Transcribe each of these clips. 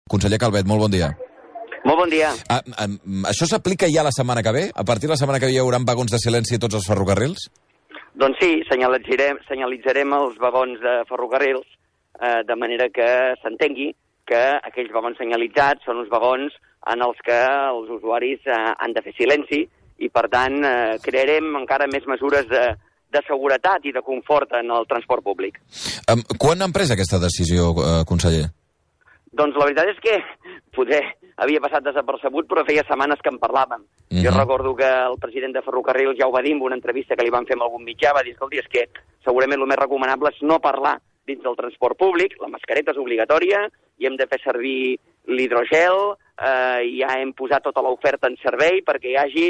Conseller Calvet, molt bon dia. Molt bon dia. Això s'aplica ja la setmana que ve? A partir de la setmana que ve hi haurà vagons de silenci a tots els ferrocarrils? Doncs sí, senyalitzarem els vagons de ferrocarrils de manera que s'entengui que aquells vagons senyalitzats són uns vagons en els que els usuaris han de fer silenci i, per tant, crearem encara més mesures de seguretat i de confort en el transport públic. Quan han pres aquesta decisió, conseller? Doncs la veritat és que potser havia passat desapercebut, però feia setmanes que en parlàvem. Jo recordo que el president de Ferrocarrils ja ho va dir en una entrevista que li van fer amb algun mitjà, va dir, escolti, és que segurament el més recomanable és no parlar dins del transport públic, la mascareta és obligatòria, i hem de fer servir l'hidrogel, ja hem posat tota l'oferta en servei perquè hi hagi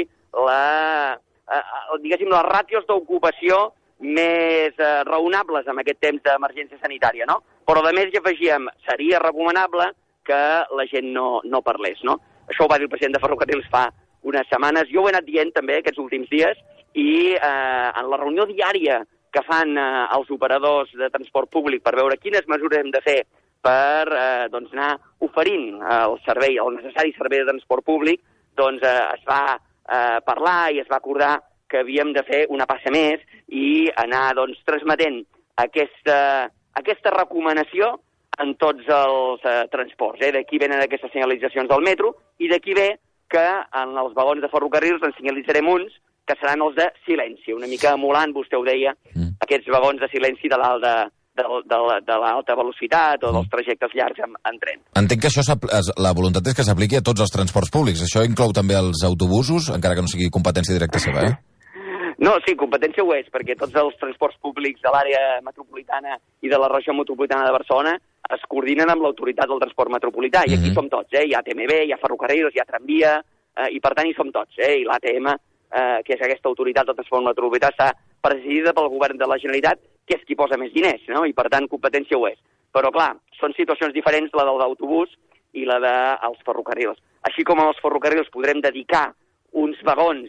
les ràtios d'ocupació més raonables en aquest temps d'emergència sanitària, no? Però, a més, hi afegíem, seria recomanable que la gent no parlés, no? Això ho va dir el president de Ferrocarrils fa unes setmanes. Jo ho he anat dient també aquests últims dies i en la reunió diària que fan els operadors de transport públic per veure quines mesures hem de fer per anar oferint el necessari servei de transport públic, doncs es va parlar i es va acordar que havíem de fer una passa més i anar transmetent aquesta recomanació en tots els transports. D'aquí venen aquestes senyalitzacions del metro i d'aquí ve que en els vagons de ferrocarrils en senyalitzarem uns que seran els de silenci, una mica emulant, vostè ho deia, aquests vagons de silenci de l'alta velocitat o dels trajectes llargs en tren. Entenc que això la voluntat és que s'apliqui a tots els transports públics. Això inclou també els autobusos, encara que no sigui competència directa seva, No, sí, competència ho és, perquè tots els transports públics de l'àrea metropolitana i de la regió metropolitana de Barcelona es coordinen amb l'autoritat del transport metropolità, i aquí som tots, hi ha TMB, hi ha ferrocarrils, hi ha tramvia, i per tant hi som tots, i l'ATM, que és aquesta autoritat del transport metropolità, està presidida pel govern de la Generalitat, que és qui posa més diners, no? I per tant competència ho és. Però clar, són situacions diferents la del d'autobús i la dels ferrocarrils. Així com als ferrocarrils podrem dedicar uns vagons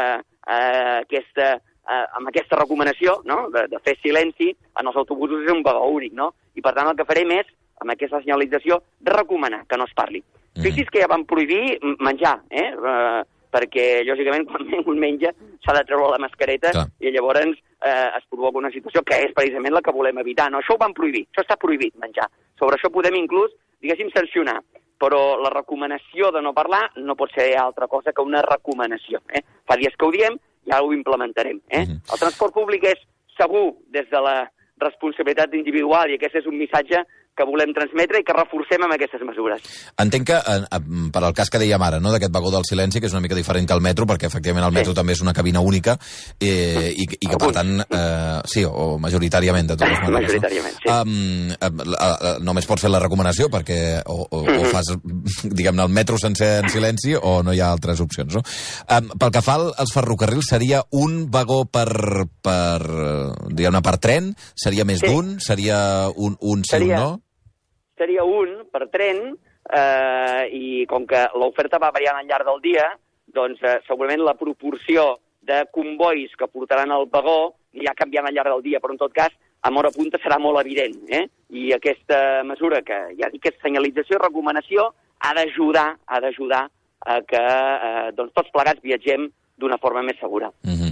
amb aquesta recomanació, no?, de fer silenci, en els autobusos és un vagó únic, no? I per tant el que farem és, amb aquesta senyalització, recomanar que no es parli. Fixi's que ja van prohibir menjar, perquè, lògicament, quan un menja s'ha de treure la mascareta i llavors es provoca una situació que és precisament la que volem evitar. No, això ho van prohibir, això està prohibit, menjar. Sobre això podem inclús, diguéssim, sancionar, però la recomanació de no parlar no pot ser altra cosa que una recomanació. Fa dies que ho diem, ja ho implementarem. El transport públic és segur des de la responsabilitat individual i aquest és un missatge que volem transmetre i que reforcem amb aquestes mesures. Entenc que, per al cas que dèiem ara, no, d'aquest vagó del silenci, que és una mica diferent que el metro, perquè efectivament el metro també és una cabina única, i que per tant, sí, o majoritàriament, de totes maneres. Majoritàriament, sí. Només pots fer la recomanació, perquè o fas, diguem-ne, el metro sencer en silenci, o no hi ha altres opcions, no? Pel que fa als ferrocarrils, seria un vagó diguem-ne, per tren? Seria més d'un? Seria un sí o un no? Seria un per tren, i com que l'oferta va variant al llarg del dia, doncs segurament la proporció de convois que portaran el vagó ja canviant al llarg del dia, però en tot cas, a hora punta serà molt evident. I aquesta mesura, que ja dic que és senyalització i recomanació, ha d'ajudar a que tots plegats viatgem d'una forma més segura.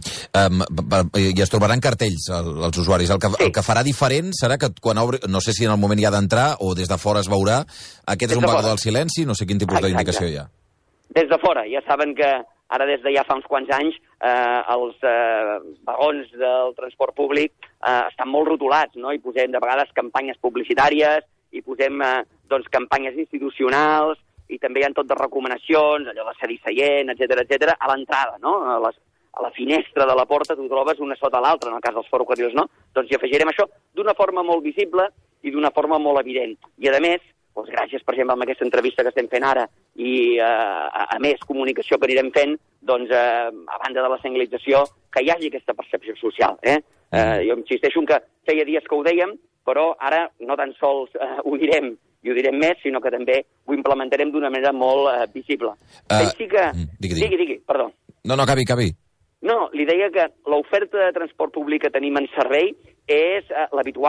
I es trobaran cartells els usuaris. El que farà diferent serà que quan obri, no sé si en el moment hi ha d'entrar o des de fora es veurà, aquest és un vagó del silenci, no sé quin tipus d'indicació hi ha. Des de fora, ja saben que ara des de ja fa uns quants anys els vagons del transport públic estan molt rotulats, no? I posem de vegades campanyes publicitàries, i posem campanyes institucionals, i també hi ha tot de recomanacions, allò de cedir seient, etcètera, a l'entrada, no? A la finestra de la porta tu trobes una sota l'altra, en el cas dels ferrocarrils, no? Doncs hi afegirem això d'una forma molt visible i d'una forma molt evident. I, a més, gràcies, per exemple, amb aquesta entrevista que estem fent ara i, a més, comunicació que anirem fent, a banda de la senyalització, que hi hagi aquesta percepció social. Jo insisteixo que feia dies que ho dèiem, però ara no tan sols ho direm i ho direm més, sinó que també ho implementarem d'una manera molt visible. Pensi que... Digui, perdó. No, acabi. No, li deia que l'oferta de transport públic que tenim en servei és l'habitual.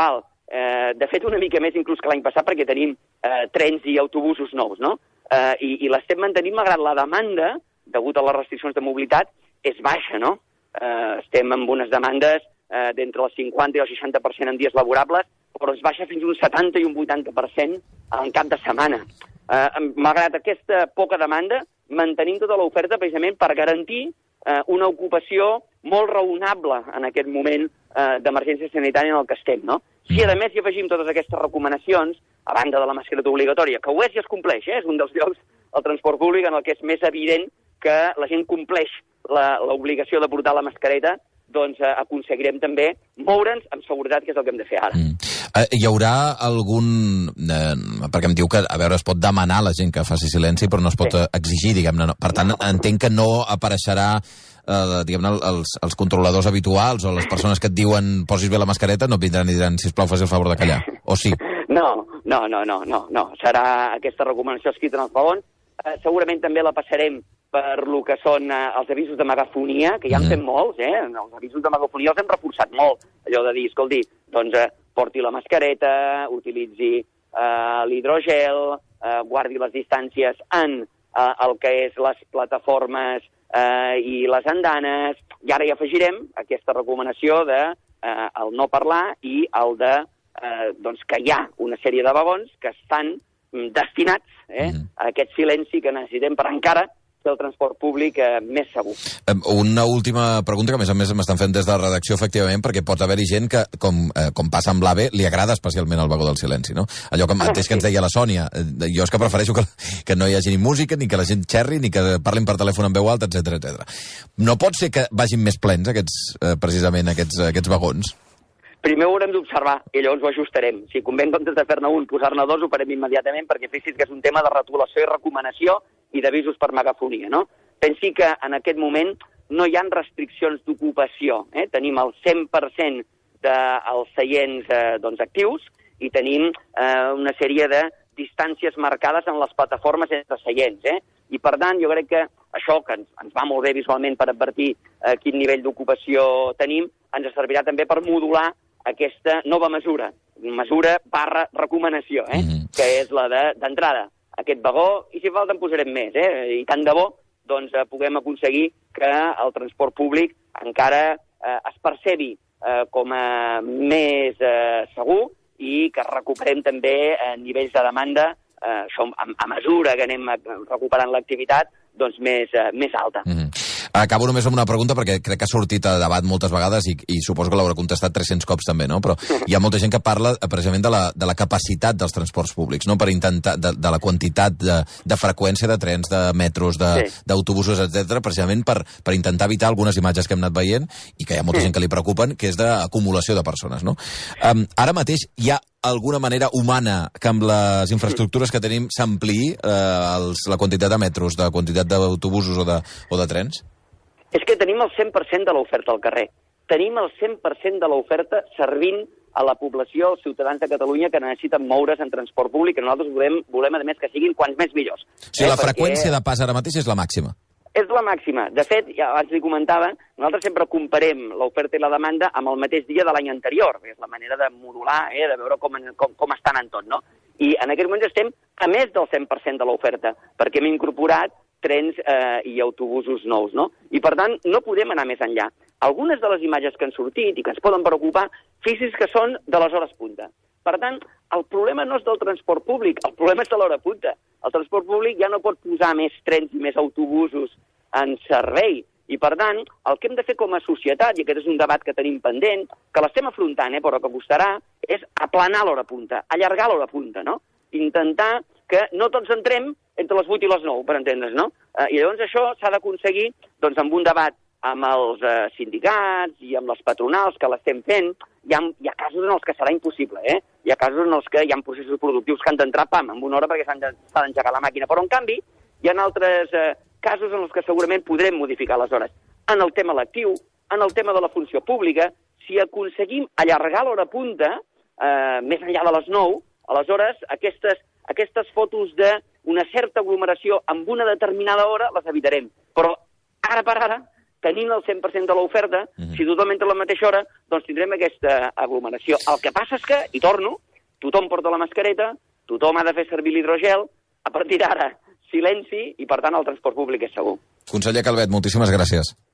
de fet una mica més inclús que l'any passat, perquè tenim trens i autobusos nous, no? I l'estem mantenint malgrat la demanda, degut a les restriccions de mobilitat, és baixa, no? Estem amb unes demandes d'entre el 50 i el 60% en dies laborables, però es baixa fins a un 70 i un 80% en cap de setmana. Malgrat aquesta poca demanda, mantenim tota l'oferta precisament per garantir una ocupació molt raonable en aquest moment d'emergència sanitària en el que estem, no? Si, a més, hi afegim totes aquestes recomanacions, a banda de la mascareta obligatòria, que ho és i es compleix, és un dels llocs al transport públic en el que és més evident que la gent compleix l'obligació de portar la mascareta, doncs aconseguirem també moure'ns amb seguretat, que és el que hem de fer ara. Hi haurà algun... perquè em diu que, a veure, es pot demanar a la gent que faci silenci, però no es pot exigir, diguem-ne. No. Per tant, entenc que no apareixerà, diguem-ne, els controladors habituals o les persones que et diuen posis bé la mascareta no vindran i diran, sisplau, faci el favor de callar. O sí? No. Serà aquesta recomanació escrita en els vagons. Segurament també la passarem per lo que són els avisos de megafonia, que ja en fem molts, Els avisos de megafonia els hem reforçat molt. Allò de dir, escolti, doncs porti la mascareta, utilitzi l'hidrogel, guardi les distàncies en el que és les plataformes i les andanes, i ara hi afegirem aquesta recomanació de el no parlar i el de que hi ha una sèrie de vagons que estan destinats a aquest silenci que necessitem per encara fer el transport públic més segur. Una última pregunta, que a més m'estan fent des de la redacció, efectivament, perquè pot haver-hi gent que, com passa amb l'AVE, li agrada especialment el vagó del silenci, no? Allò que mateix que ens deia la Sònia, jo és que prefereixo que no hi hagi ni música, ni que la gent xerri, ni que parlin per telèfon en veu alta, etc. No pot ser que vagin més plens, precisament aquests vagons? Primer ho haurem d'observar i llavors ho ajustarem. Si convé, en comptes de fer-ne un, posar-ne dos, ho farem immediatament, perquè fixi's que és un tema de retolació i recomanació i d'avisos per megafonia, no? Pensi que en aquest moment no hi ha restriccions d'ocupació. Tenim el 100% dels seients actius i tenim una sèrie de distàncies marcades en les plataformes entre seients. I, per tant, jo crec que això, que ens va molt bé visualment per advertir quin nivell d'ocupació tenim, ens servirà també per modular aquesta nova mesura /recomanació, que és la d'entrada. Aquest vagó, i si falta en posarem més, i tant de bo, doncs puguem aconseguir que el transport públic encara es percebi com a més segur i que recuperem també nivells de demanda, això a mesura que anem recuperant l'activitat, doncs més alta. Acabo només amb una pregunta, perquè crec que ha sortit a debat moltes vegades i suposo que l'haurà contestat 300 cops també, no? Però hi ha molta gent que parla precisament de la capacitat dels transports públics, no? Per intentar, de la quantitat de freqüència de trens, de metros, d'autobusos, etc., precisament per intentar evitar algunes imatges que hem anat veient i que hi ha molta gent que li preocupen, que és d'acumulació de persones, no? Ara mateix hi ha alguna manera humana que amb les infraestructures que tenim s'ampliï la quantitat de metros, de quantitat d'autobusos o de trens? És que tenim el 100% de l'oferta al carrer. Tenim el 100% de l'oferta servint a la població, als ciutadans de Catalunya que necessiten moure's en transport públic, que nosaltres volem a més, que siguin quants més millors. La freqüència de pas ara mateix és la màxima. És la màxima. De fet, ja abans li comentava, nosaltres sempre comparem l'oferta i la demanda amb el mateix dia de l'any anterior. És la manera de modular, de veure com estan en tot, no? I en aquest moment estem a més del 100% de l'oferta, perquè hem incorporat trens i autobusos nous, no? I, per tant, no podem anar més enllà. Algunes de les imatges que han sortit i que ens poden preocupar, fixi's que són de les hores punta. Per tant, el problema no és del transport públic, el problema és de l'hora punta. El transport públic ja no pot posar més trens i més autobusos en servei. I, per tant, el que hem de fer com a societat, i aquest és un debat que tenim pendent, que l'estem afrontant, però que costarà, és aplanar l'hora punta, allargar l'hora punta, no? Intentar que no tots entrem entre les 8 i les 9, per entendre's, no? I llavors això s'ha d'aconseguir doncs, amb un debat amb els sindicats i amb les patronals que l'estem fent. Hi ha casos en els que serà impossible, Hi ha casos en els que hi ha processos productius que han d'entrar, en una hora perquè s'ha d'engegar la màquina. Però, en canvi, hi ha altres casos en els que segurament podrem modificar les hores. En el tema lectiu, en el tema de la funció pública, si aconseguim allargar l'hora punta, més enllà de les 9, aleshores aquestes fotos d'una certa aglomeració amb una determinada hora les evitarem. Però ara per ara tenint el 100% de l'oferta, si tothom entra a la mateixa hora, doncs tindrem aquesta aglomeració. El que passa és que, i torno, tothom porta la mascareta, tothom ha de fer servir l'hidrogel, a partir d'ara, silenci, i per tant el transport públic és segur. Conseller Calvet, moltíssimes gràcies.